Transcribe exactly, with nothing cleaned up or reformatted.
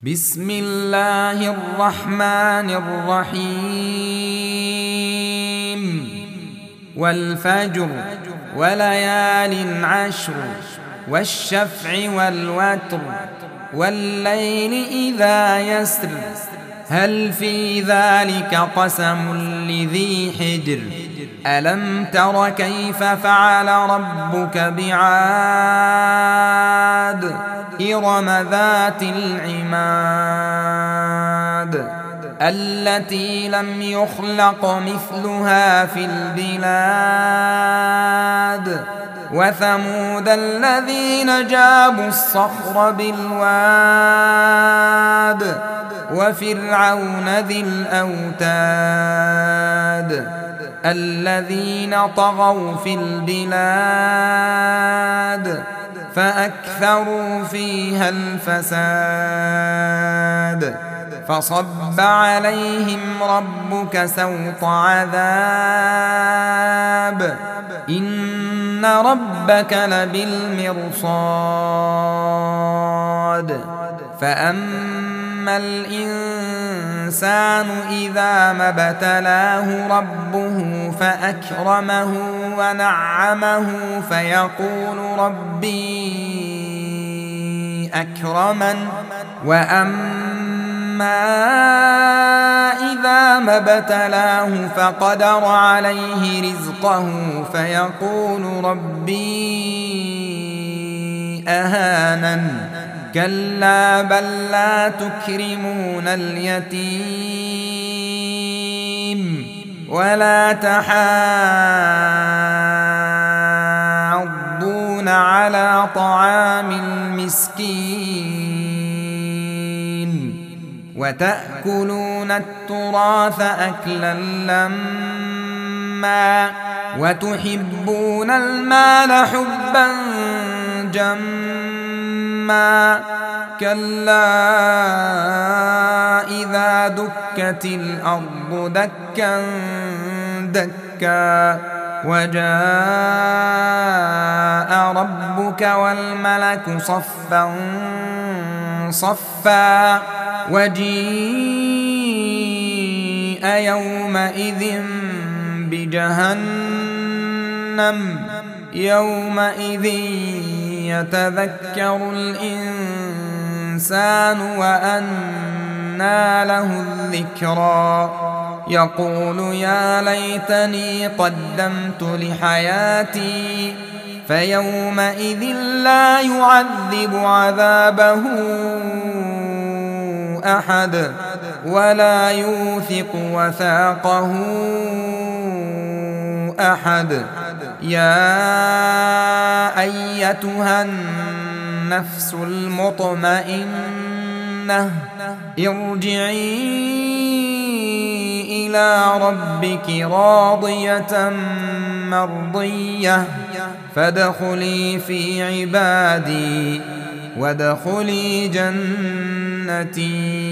بسم الله الرحمن الرحيم والفجر وليال عشر والشفع والوتر والليل إذا يسر هل في ذلك قسم لذي حجر ألم تر كيف فعل ربك بعاد إرم ذات العماد التي لم يخلق مثلها في البلاد وثمود الذين جابوا الصخر بالواد وفرعون ذي الأوتاد الذين طغوا في البلاد فأكثروا فيها الفساد فصب عليهم ربك سوط عذاب إن ربك لبالمرصاد فأما الإنسان إذا ما ابتلاه ربه فأكرمه ونعمه فيقول ربي أكرمن وأما إذا ما ابتلاه فقدر عليه رزقه فيقول ربي أهانن كلا بل لا تكرمون اليتيم ولا تحاضون على طعام المسكين وتأكلون التراث أكلا لما وتحبون المال حبا جما كلا إذا دكت الأرض دكا دكا وجاء ربك والملك صفا صفا وجيء يومئذ بجهنم يومئذ يتذكر الإنسان وأنى له الذكرى يقول يا ليتني قدمت لحياتي فيومئذ لا يعذب عذابه أحد ولا يوثق وثاقه أحد يا أيتها النفس المطمئنة ارجعي إلى ربك راضية مرضية فادخلي في عبادي وادخلي جنتي.